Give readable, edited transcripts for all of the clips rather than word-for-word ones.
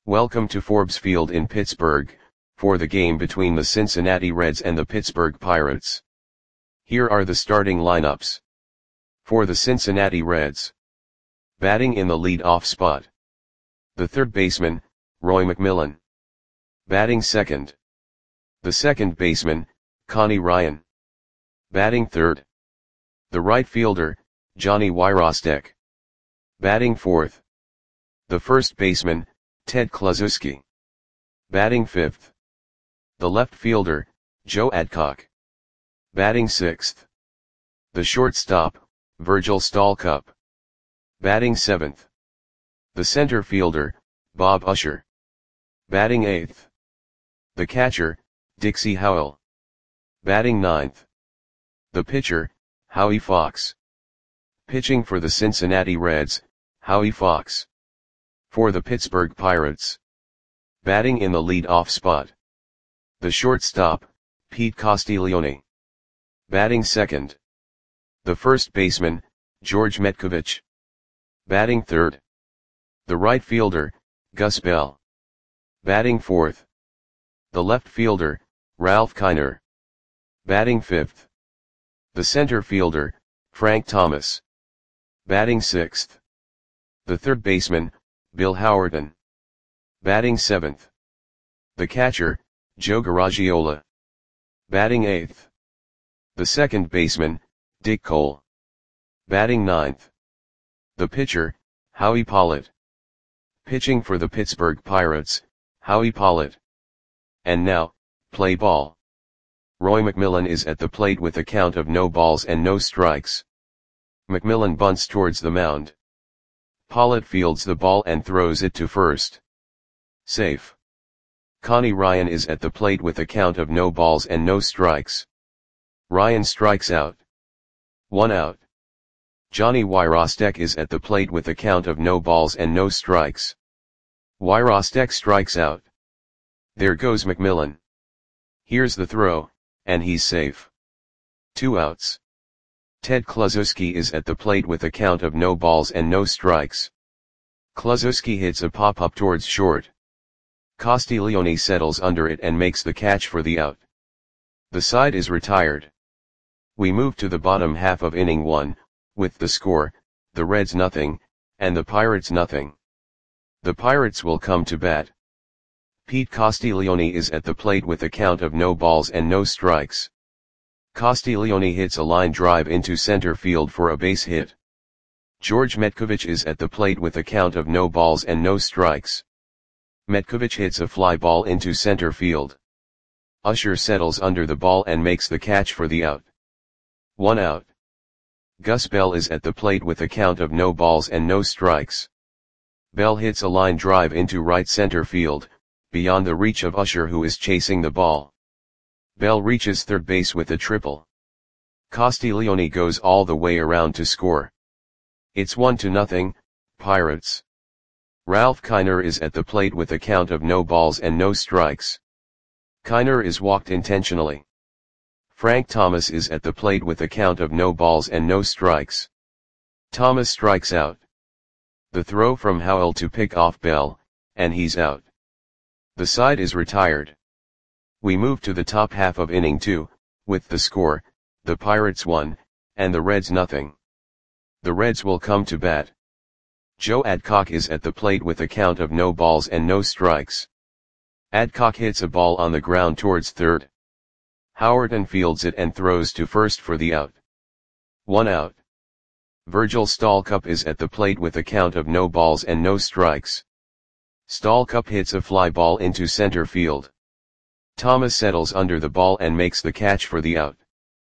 Welcome to Forbes Field in Pittsburgh, for the game between the Cincinnati Reds and the Pittsburgh Pirates. Here are the starting lineups. For the Cincinnati Reds. Batting in the lead-off spot. The third baseman, Roy McMillan. Batting second. The second baseman, Connie Ryan. Batting third. The right fielder, Johnny Wyrostek. Batting fourth. The first baseman, Ted Kluszewski. Batting fifth. The left fielder, Joe Adcock. Batting sixth. The shortstop, Virgil Stalcup. Batting seventh. The center fielder, Bob Usher. Batting eighth. The catcher, Dixie Howell. Batting ninth. The pitcher, Howie Fox. Pitching for the Cincinnati Reds, Howie Fox. For the Pittsburgh Pirates. Batting in the lead-off spot. The shortstop, Pete Castiglione. Batting second. The first baseman, George Metcovich. Batting third. The right fielder, Gus Bell. Batting fourth. The left fielder, Ralph Kiner. Batting fifth. The center fielder, Frank Thomas. Batting sixth. The third baseman, Bill Howerton. Batting seventh. The catcher, Joe Garagiola. Batting eighth. The second baseman, Dick Cole. Batting ninth. The pitcher, Howie Pollitt. Pitching for the Pittsburgh Pirates, Howie Pollitt. And now, play ball. Roy McMillan is at the plate with a count of no balls and no strikes. McMillan bunts towards the mound. Pollitt fields the ball and throws it to first. Safe. Connie Ryan is at the plate with a count of no balls and no strikes. Ryan strikes out. 1 out. Johnny Wyrostek is at the plate with a count of no balls and no strikes. Wyrostek strikes out. There goes McMillan. Here's the throw, and he's safe. 2 outs. Ted Kluszewski is at the plate with a count of no balls and no strikes. Kluszewski hits a pop-up towards short. Castiglione settles under it and makes the catch for the out. The side is retired. We move to the bottom half of inning 1, with the score, the Reds nothing, and the Pirates nothing. The Pirates will come to bat. Pete Castiglione is at the plate with a count of no balls and no strikes. Castiglione hits a line drive into center field for a base hit. George Metcovich is at the plate with a count of no balls and no strikes. Metcovich hits a fly ball into center field. Usher settles under the ball and makes the catch for the out. 1 out. Gus Bell is at the plate with a count of no balls and no strikes. Bell hits a line drive into right center field, beyond the reach of Usher, who is chasing the ball. Bell reaches third base with a triple. Castiglione goes all the way around to score. It's 1-0, Pirates. Ralph Kiner is at the plate with a count of no balls and no strikes. Kiner is walked intentionally. Frank Thomas is at the plate with a count of no balls and no strikes. Thomas strikes out. The throw from Howell to pick off Bell, and he's out. The side is retired. We move to the top half of inning 2, with the score, the Pirates 1, and the Reds nothing. The Reds will come to bat. Joe Adcock is at the plate with a count of no balls and no strikes. Adcock hits a ball on the ground towards third. Howerton fields it and throws to first for the out. 1 out. Virgil Stalcup is at the plate with a count of no balls and no strikes. Stalcup hits a fly ball into center field. Thomas settles under the ball and makes the catch for the out.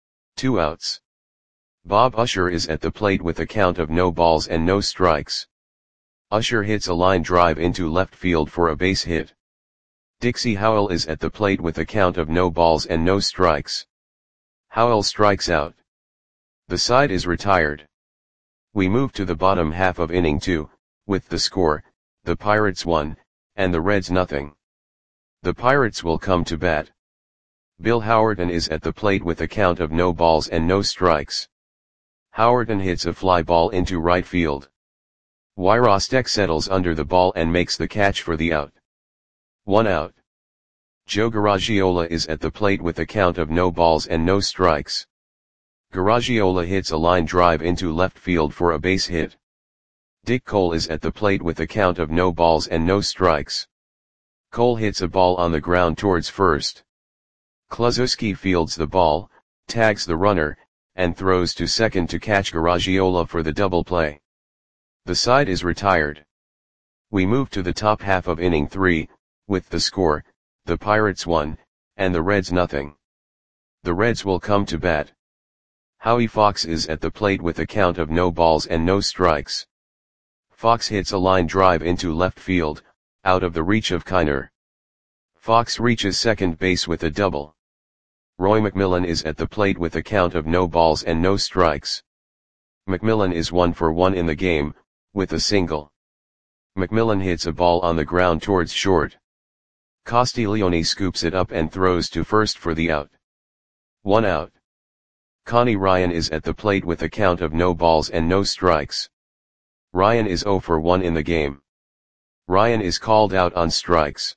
2 outs. Bob Usher is at the plate with a count of no balls and no strikes. Usher hits a line drive into left field for a base hit. Dixie Howell is at the plate with a count of no balls and no strikes. Howell strikes out. The side is retired. We move to the bottom half of inning 2, with the score, the Pirates 1, and the Reds nothing. The Pirates will come to bat. Bill Howerton is at the plate with a count of no balls and no strikes. Howerton hits a fly ball into right field. Wyrostek settles under the ball and makes the catch for the out. 1 out. Joe Garagiola is at the plate with a count of no balls and no strikes. Garagiola hits a line drive into left field for a base hit. Dick Cole is at the plate with a count of no balls and no strikes. Cole hits a ball on the ground towards first. Kluszewski fields the ball, tags the runner, and throws to second to catch Garagiola for the double play. The side is retired. We move to the top half of inning 3, with the score, the Pirates 1, and the Reds nothing. The Reds will come to bat. Howie Fox is at the plate with a count of no balls and no strikes. Fox hits a line drive into left field, out of the reach of Kiner. Fox reaches second base with a double. Roy McMillan is at the plate with a count of no balls and no strikes. McMillan is 1 for 1 in the game, with a single. McMillan hits a ball on the ground towards short. Castiglione scoops it up and throws to first for the out. 1 out. Connie Ryan is at the plate with a count of no balls and no strikes. Ryan is 0 for 1 in the game. Ryan is called out on strikes.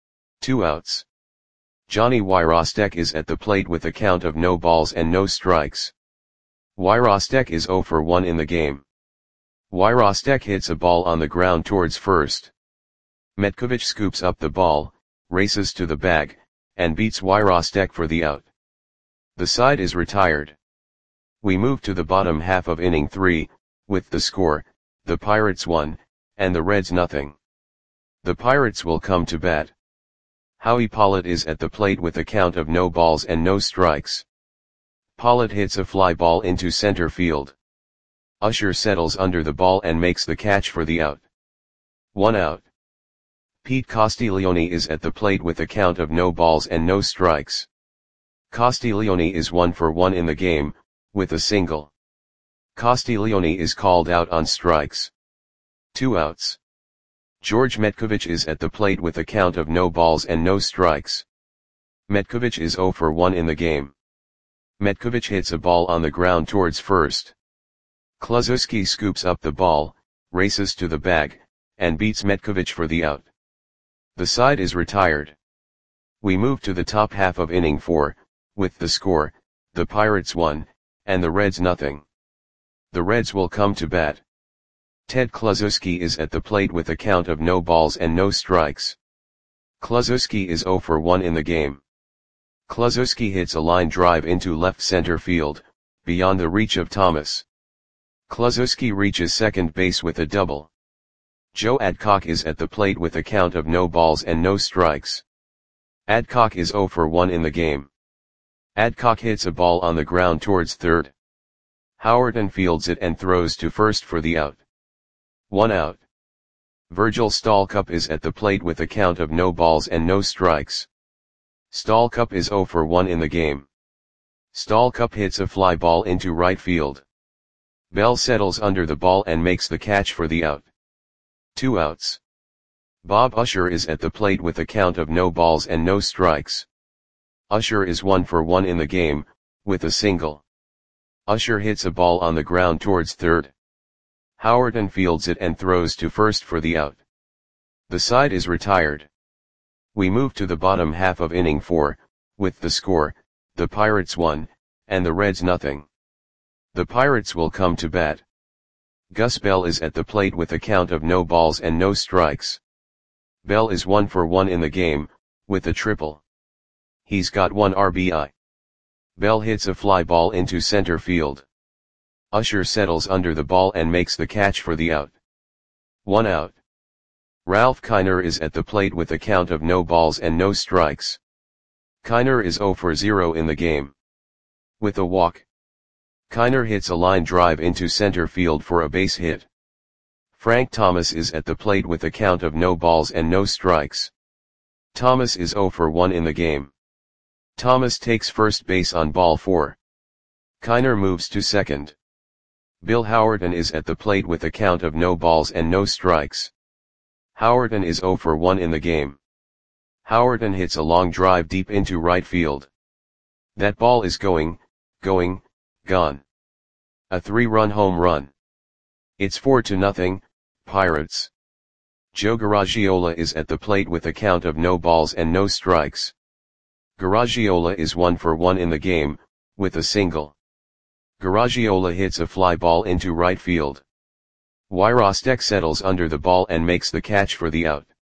2 outs. Johnny Wyrostek is at the plate with a count of no balls and no strikes. Wyrostek is 0 for 1 in the game. Wyrostek hits a ball on the ground towards first. Metkovic scoops up the ball, races to the bag, and beats Wyrostek for the out. The side is retired. We move to the bottom half of inning 3, with the score, the Pirates 1, and the Reds nothing. The Pirates will come to bat. Howie Pollitt is at the plate with a count of no balls and no strikes. Pollitt hits a fly ball into center field. Usher settles under the ball and makes the catch for the out. 1 out. Pete Castiglione is at the plate with a count of no balls and no strikes. Castiglione is 1 for 1 in the game, with a single. Castiglione is called out on strikes. 2 outs. George Metkovic is at the plate with a count of no balls and no strikes. Metkovic is 0 for 1 in the game. Metkovic hits a ball on the ground towards first. Kluszewski scoops up the ball, races to the bag, and beats Metkovic for the out. The side is retired. We move to the top half of inning 4, with the score, the Pirates 1, and the Reds nothing. The Reds will come to bat. Ted Kluszewski is at the plate with a count of no balls and no strikes. Kluszewski is 0 for 1 in the game. Kluszewski hits a line drive into left center field, beyond the reach of Thomas. Kluszewski reaches second base with a double. Joe Adcock is at the plate with a count of no balls and no strikes. Adcock is 0 for 1 in the game. Adcock hits a ball on the ground towards third. Howerton fields it and throws to first for the out. 1 out. Virgil Stallcup is at the plate with a count of no balls and no strikes. Stallcup is 0 for 1 in the game. Stallcup hits a fly ball into right field. Bell settles under the ball and makes the catch for the out. 2 outs. Bob Usher is at the plate with a count of no balls and no strikes. Usher is 1 for 1 in the game, with a single. Usher hits a ball on the ground towards third. Howerton fields it and throws to first for the out. The side is retired. We move to the bottom half of inning 4, with the score, the Pirates 1, and the Reds nothing. The Pirates will come to bat. Gus Bell is at the plate with a count of no balls and no strikes. Bell is 1 for 1 in the game, with a triple. He's got 1 RBI. Bell hits a fly ball into center field. Usher settles under the ball and makes the catch for the out. 1 out. Ralph Kiner is at the plate with a count of no balls and no strikes. Kiner is 0 for 0 in the game. With a walk. Kiner hits a line drive into center field for a base hit. Frank Thomas is at the plate with a count of no balls and no strikes. Thomas is 0 for 1 in the game. Thomas takes first base on ball 4. Kiner moves to second. Bill Howerton is at the plate with a count of no balls and no strikes. Howerton is 0 for 1 in the game. Howerton hits a long drive deep into right field. That ball is gone. A 3-run home run. It's 4-0, Pirates. Joe Garagiola is at the plate with a count of no balls and no strikes. Garagiola is 1 for 1 in the game, with a single. Garagiola hits a fly ball into right field. Wyrostek settles under the ball and makes the catch for the out.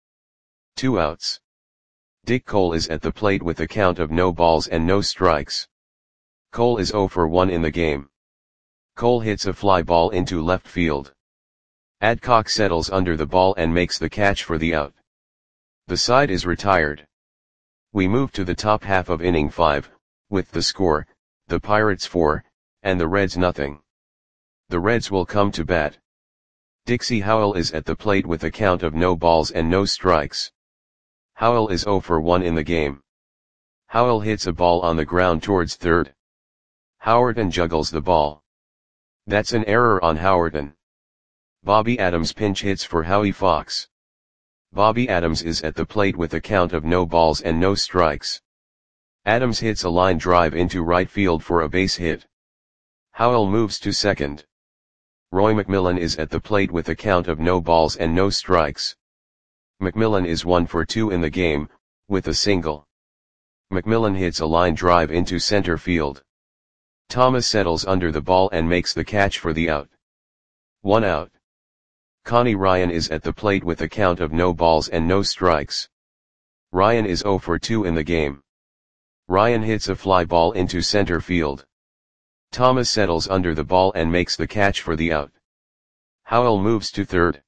2 outs. Dick Cole is at the plate with a count of no balls and no strikes. Cole is 0 for 1 in the game. Cole hits a fly ball into left field. Adcock settles under the ball and makes the catch for the out. The side is retired. We move to the top half of inning 5, with the score, the Pirates 4, and the Reds nothing. The Reds will come to bat. Dixie Howell is at the plate with a count of no balls and no strikes. Howell is 0 for 1 in the game. Howell hits a ball on the ground towards third. Howerton juggles the ball. That's an error on Howerton. Bobby Adams pinch hits for Howie Fox. Bobby Adams is at the plate with a count of no balls and no strikes. Adams hits a line drive into right field for a base hit. Howell moves to second. Roy McMillan is at the plate with a count of no balls and no strikes. McMillan is 1 for 2 in the game, with a single. McMillan hits a line drive into center field. Thomas settles under the ball and makes the catch for the out. 1 out. Connie Ryan is at the plate with a count of no balls and no strikes. Ryan is 0 for 2 in the game. Ryan hits a fly ball into center field. Thomas settles under the ball and makes the catch for the out. Howell moves to third.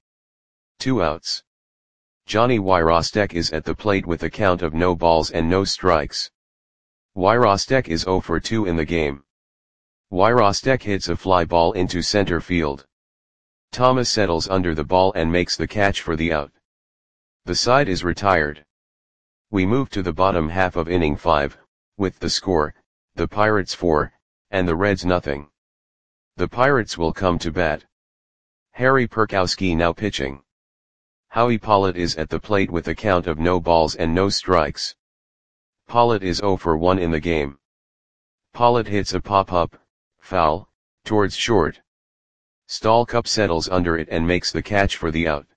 2 outs. Johnny Wyrostek is at the plate with a count of no balls and no strikes. Wyrostek is 0 for 2 in the game. Wyrostek hits a fly ball into center field. Thomas settles under the ball and makes the catch for the out. The side is retired. We move to the bottom half of inning 5, with the score, the Pirates 4, and the Reds nothing. The Pirates will come to bat. Harry Perkowski now pitching. Howie Pollitt is at the plate with a count of no balls and no strikes. Pollitt is 0 for 1 in the game. Pollitt hits a pop-up, foul, towards short. Stallcup settles under it and makes the catch for the out.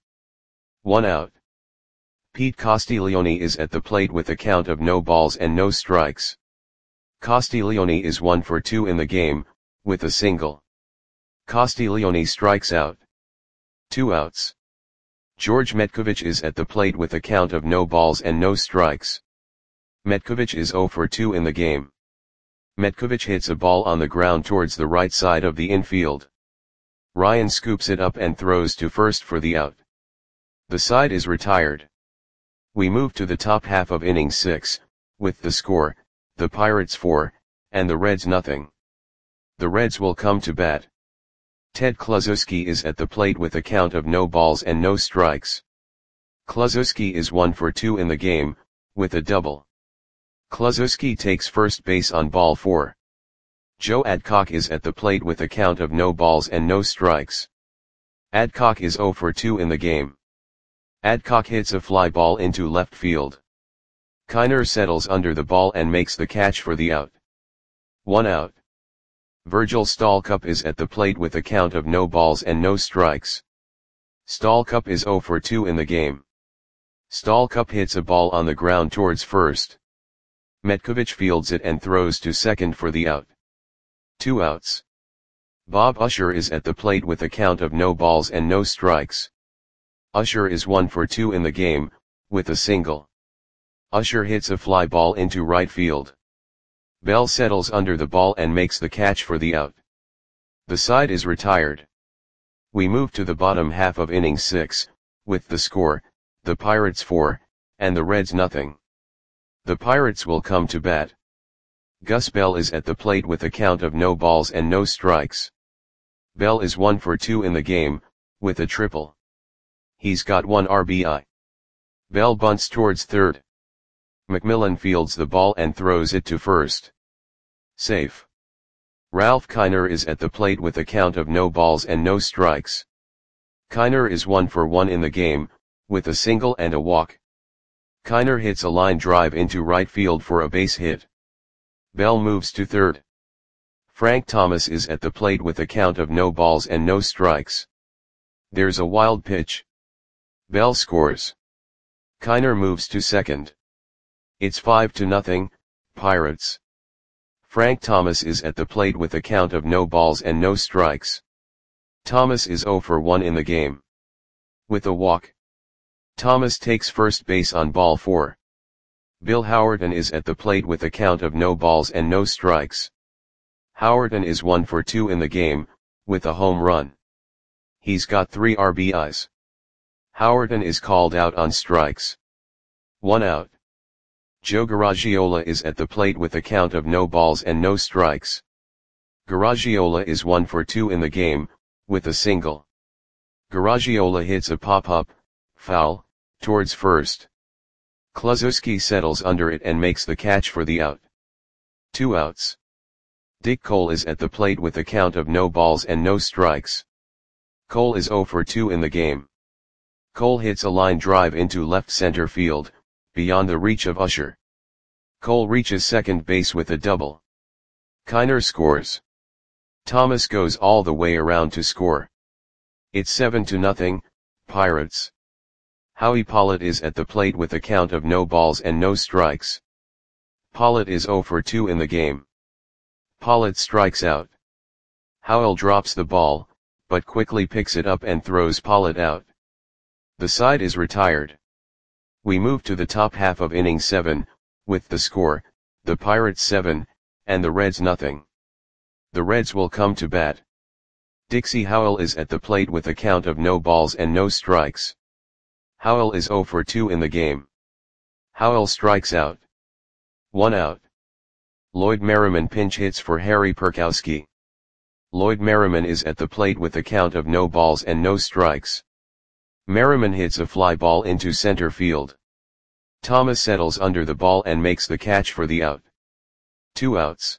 1 out. Pete Castiglione is at the plate with a count of no balls and no strikes. Castiglione is 1 for 2 in the game, with a single. Castiglione strikes out. 2 outs. George Metkovich is at the plate with a count of no balls and no strikes. Metkovich is 0 for 2 in the game. Metkovich hits a ball on the ground towards the right side of the infield. Ryan scoops it up and throws to first for the out. The side is retired. We move to the top half of inning 6, with the score, the Pirates 4, and the Reds nothing. The Reds will come to bat. Ted Kluszewski is at the plate with a count of no balls and no strikes. Kluszewski is 1 for 2 in the game, with a double. Kluszewski takes first base on ball 4. Joe Adcock is at the plate with a count of no balls and no strikes. Adcock is 0 for 2 in the game. Adcock hits a fly ball into left field. Kiner settles under the ball and makes the catch for the out. 1 out. Virgil Stallcup is at the plate with a count of no balls and no strikes. Stallcup is 0 for 2 in the game. Stallcup hits a ball on the ground towards first. Metkovich fields it and throws to second for the out. 2 outs. Bob Usher is at the plate with a count of no balls and no strikes. Usher is 1 for 2 in the game, with a single. Usher hits a fly ball into right field. Bell settles under the ball and makes the catch for the out. The side is retired. We move to the bottom half of inning 6, with the score, the Pirates 4, and the Reds nothing. The Pirates will come to bat. Gus Bell is at the plate with a count of no balls and no strikes. Bell is 1 for 2 in the game, with a triple. He's got 1 RBI. Bell bunts towards third. McMillan fields the ball and throws it to first. Safe. Ralph Kiner is at the plate with a count of no balls and no strikes. Kiner is 1 for 1 in the game, with a single and a walk. Kiner hits a line drive into right field for a base hit. Bell moves to third. Frank Thomas is at the plate with a count of no balls and no strikes. There's a wild pitch. Bell scores. Kiner moves to second. It's 5-0, Pirates. Frank Thomas is at the plate with a count of no balls and no strikes. Thomas is 0 for 1 in the game. With a walk. Thomas takes first base on ball 4. Bill Howerton is at the plate with a count of no balls and no strikes. Howerton is 1 for 2 in the game, with a home run. He's got 3 RBIs. Howerton is called out on strikes. 1 out. Joe Garagiola is at the plate with a count of no balls and no strikes. Garagiola is 1 for 2 in the game, with a single. Garagiola hits a pop-up, foul, towards first. Kluszewski settles under it and makes the catch for the out. 2 outs. Dick Cole is at the plate with a count of no balls and no strikes. Cole is 0 for 2 in the game. Cole hits a line drive into left center field, beyond the reach of Usher. Cole reaches second base with a double. Kiner scores. Thomas goes all the way around to score. It's 7-0, Pirates. Howie Pollitt is at the plate with a count of no balls and no strikes. Pollitt is 0 for 2 in the game. Pollitt strikes out. Howell drops the ball, but quickly picks it up and throws Pollitt out. The side is retired. We move to the top half of inning 7, with the score, the Pirates 7, and the Reds nothing. The Reds will come to bat. Dixie Howell is at the plate with a count of no balls and no strikes. Howell is 0 for 2 in the game. Howell strikes out. 1 out. Lloyd Merriman pinch hits for Harry Perkowski. Lloyd Merriman is at the plate with a count of no balls and no strikes. Merriman hits a fly ball into center field. Thomas settles under the ball and makes the catch for the out. 2 outs.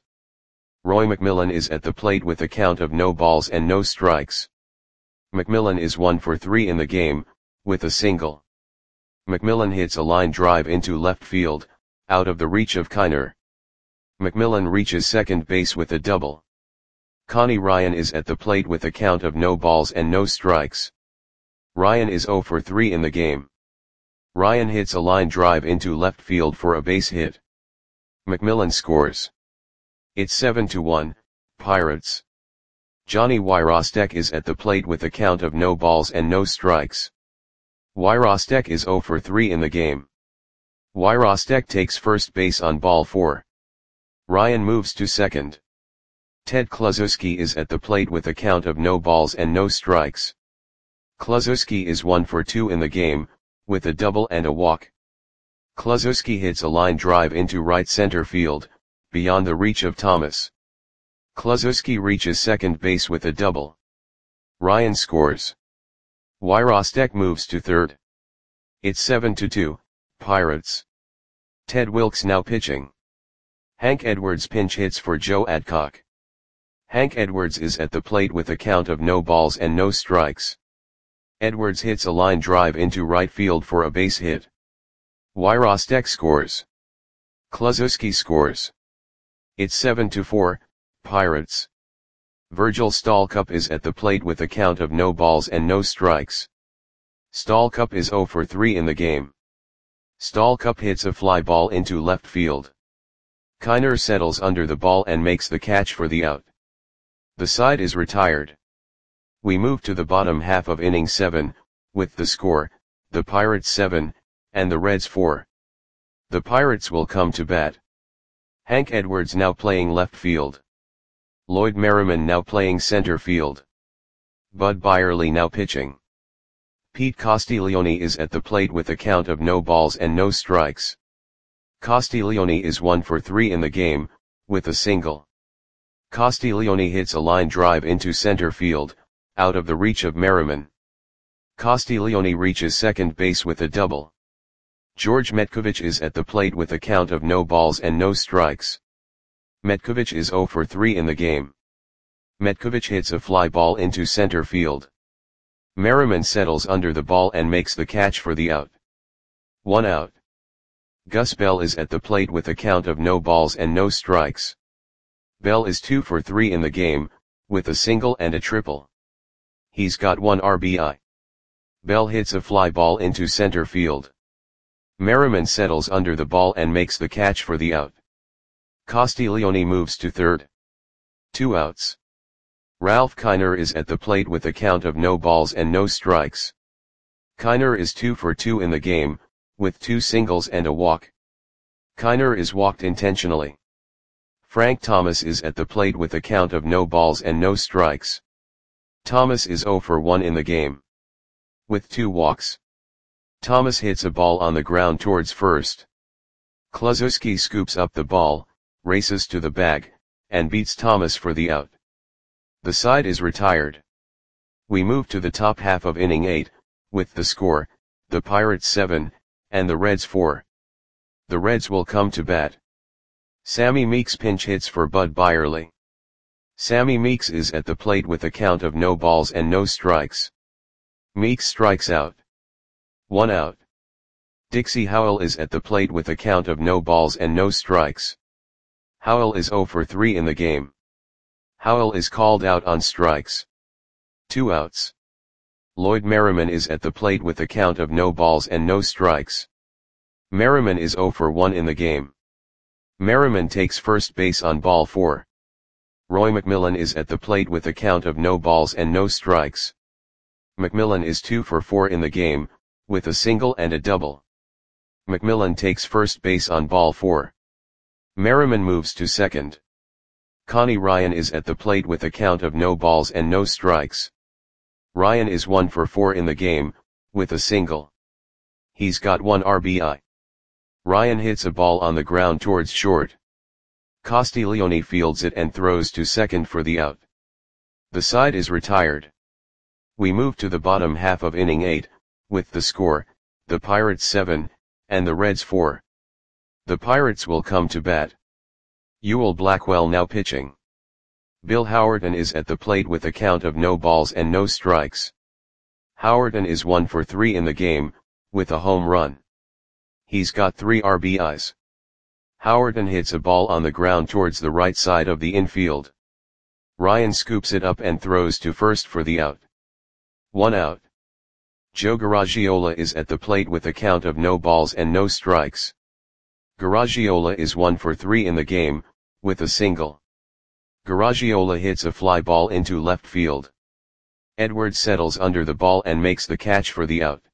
Roy McMillan is at the plate with a count of no balls and no strikes. McMillan is 1 for 3 in the game, with a single. McMillan hits a line drive into left field, out of the reach of Kiner. McMillan reaches second base with a double. Connie Ryan is at the plate with a count of no balls and no strikes. Ryan is 0 for 3 in the game. Ryan hits a line drive into left field for a base hit. McMillan scores. It's 7-1, Pirates. Johnny Wyrostek is at the plate with a count of no balls and no strikes. Wyrostek is 0 for 3 in the game. Wyrostek takes first base on ball 4. Ryan moves to second. Ted Kluszewski is at the plate with a count of no balls and no strikes. Kluszewski is 1 for 2 in the game, with a double and a walk. Kluszewski hits a line drive into right center field, beyond the reach of Thomas. Kluszewski reaches second base with a double. Ryan scores. Wyrostek moves to third. It's 7-2, Pirates. Ted Wilkes now pitching. Hank Edwards pinch hits for Joe Adcock. Hank Edwards is at the plate with a count of no balls and no strikes. Edwards hits a line drive into right field for a base hit. Wyrostek scores. Kluszewski scores. It's 7-4, Pirates. Virgil Stallcup is at the plate with a count of no balls and no strikes. Stallcup is 0 for 3 in the game. Stallcup hits a fly ball into left field. Kiner settles under the ball and makes the catch for the out. The side is retired. We move to the bottom half of inning 7, with the score, the Pirates 7, and the Reds 4. The Pirates will come to bat. Hank Edwards now playing left field. Lloyd Merriman now playing center field. Bud Byerly now pitching. Pete Castiglione is at the plate with a count of no balls and no strikes. Castiglione is 1 for 3 in the game, with a single. Castiglione hits a line drive into center field, out of the reach of Merriman. Castiglione reaches second base with a double. George Metkovich is at the plate with a count of no balls and no strikes. Metkovich is 0 for 3 in the game. Metkovich hits a fly ball into center field. Merriman settles under the ball and makes the catch for the out. 1 out. Gus Bell is at the plate with a count of no balls and no strikes. Bell is 2 for 3 in the game, with a single and a triple. He's got 1 RBI. Bell hits a fly ball into center field. Merriman settles under the ball and makes the catch for the out. Castiglione moves to third. 2 outs. Ralph Kiner is at the plate with a count of no balls and no strikes. Kiner is 2 for 2 in the game, with 2 singles and a walk. Kiner is walked intentionally. Frank Thomas is at the plate with a count of no balls and no strikes. Thomas is 0 for 1 in the game, with 2 walks. Thomas hits a ball on the ground towards first. Kluszewski scoops up the ball, races to the bag, and beats Thomas for the out. The side is retired. We move to the top half of inning 8, with the score, the Pirates 7, and the Reds 4. The Reds will come to bat. Sammy Meeks pinch hits for Bud Byerly. Sammy Meeks is at the plate with a count of no balls and no strikes. Meeks strikes out. 1 out. Dixie Howell is at the plate with a count of no balls and no strikes. Howell is 0 for 3 in the game. Howell is called out on strikes. 2 outs. Lloyd Merriman is at the plate with a count of no balls and no strikes. Merriman is 0 for 1 in the game. Merriman takes first base on ball 4. Roy McMillan is at the plate with a count of no balls and no strikes. McMillan is 2 for 4 in the game, with a single and a double. McMillan takes first base on ball 4. Merriman moves to second. Connie Ryan is at the plate with a count of no balls and no strikes. Ryan is 1 for 4 in the game, with a single. He's got 1 RBI. Ryan hits a ball on the ground towards short. Castiglione fields it and throws to second for the out. The side is retired. We move to the bottom half of inning 8, with the score, the Pirates 7, and the Reds 4. The Pirates will come to bat. Ewell Blackwell now pitching. Bill Howerton is at the plate with a count of no balls and no strikes. Howerton is 1 for 3 in the game, with a home run. He's got 3 RBIs. Howerton hits a ball on the ground towards the right side of the infield. Ryan scoops it up and throws to first for the out. 1 out. Joe Garagiola is at the plate with a count of no balls and no strikes. Garagiola is 1 for 3 in the game, with a single. Garagiola hits a fly ball into left field. Edwards settles under the ball and makes the catch for the out.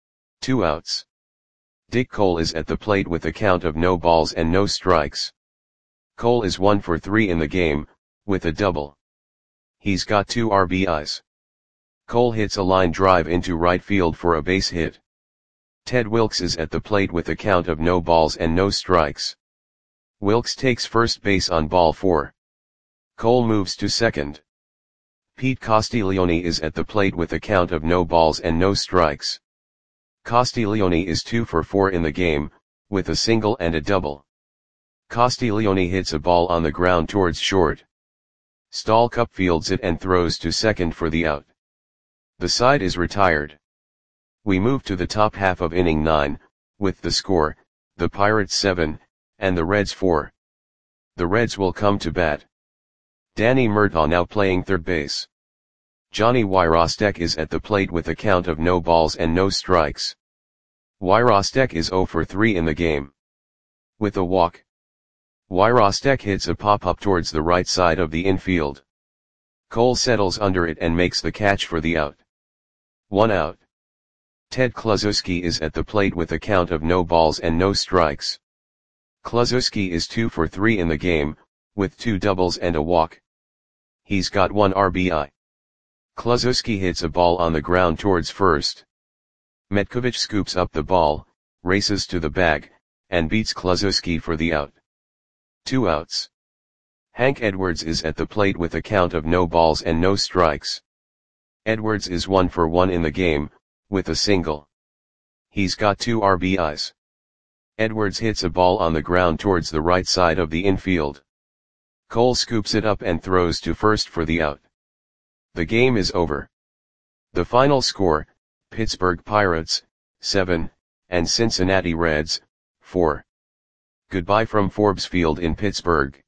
2 outs. Dick Cole is at the plate with a count of no balls and no strikes. Cole is 1 for 3 in the game, with a double. He's got 2 RBIs. Cole hits a line drive into right field for a base hit. Ted Wilkes is at the plate with a count of no balls and no strikes. Wilkes takes first base on ball 4. Cole moves to second. Pete Castiglione is at the plate with a count of no balls and no strikes. Castiglione is 2 for 4 in the game, with a single and a double. Castiglione hits a ball on the ground towards short. Stallcup fields it and throws to second for the out. The side is retired. We move to the top half of inning 9, with the score, the Pirates 7, and the Reds 4. The Reds will come to bat. Danny Murtaugh now playing third base. Johnny Wyrostek is at the plate with a count of no balls and no strikes. Wyrostek is 0 for 3 in the game, with a walk. Wyrostek hits a pop-up towards the right side of the infield. Cole settles under it and makes the catch for the out. 1 out. Ted Kluszewski is at the plate with a count of no balls and no strikes. Kluszewski is 2 for 3 in the game, with 2 doubles and a walk. He's got 1 RBI. Kluszewski hits a ball on the ground towards first. Metkovich scoops up the ball, races to the bag, and beats Kluszewski for the out. 2 outs. Hank Edwards is at the plate with a count of no balls and no strikes. Edwards is 1 for 1 in the game, with a single. He's got 2 RBIs. Edwards hits a ball on the ground towards the right side of the infield. Cole scoops it up and throws to first for the out. The game is over. The final score, Pittsburgh Pirates, 7, and Cincinnati Reds, 4. Goodbye from Forbes Field in Pittsburgh.